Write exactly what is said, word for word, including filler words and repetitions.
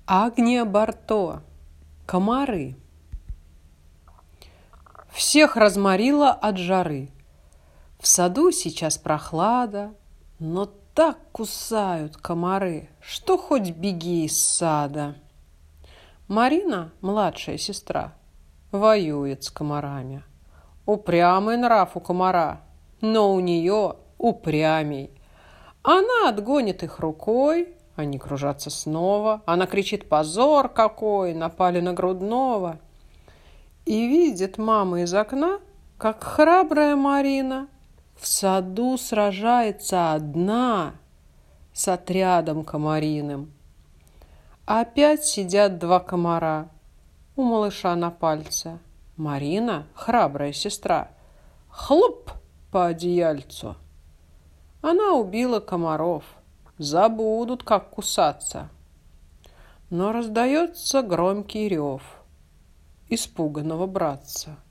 Агния Барто. Комары. Всех разморило от жары. В саду сейчас прохлада, но так кусают комары, что хоть беги из сада. Марина, младшая сестра, воюет с комарами. Упрямый нрав у комара, но у нее упрямей. Она отгонит их рукой, они кружатся снова. Она кричит: позор какой, напали на грудного. И видит мама из окна, как храбрая Марина в саду сражается одна с отрядом комариным. Опять сидят два комара у малыша на пальце. Марина, храбрая сестра, хлоп по одеяльцу. Она убила комаров. Забудут, как кусаться. Но раздается громкий рев испуганного братца.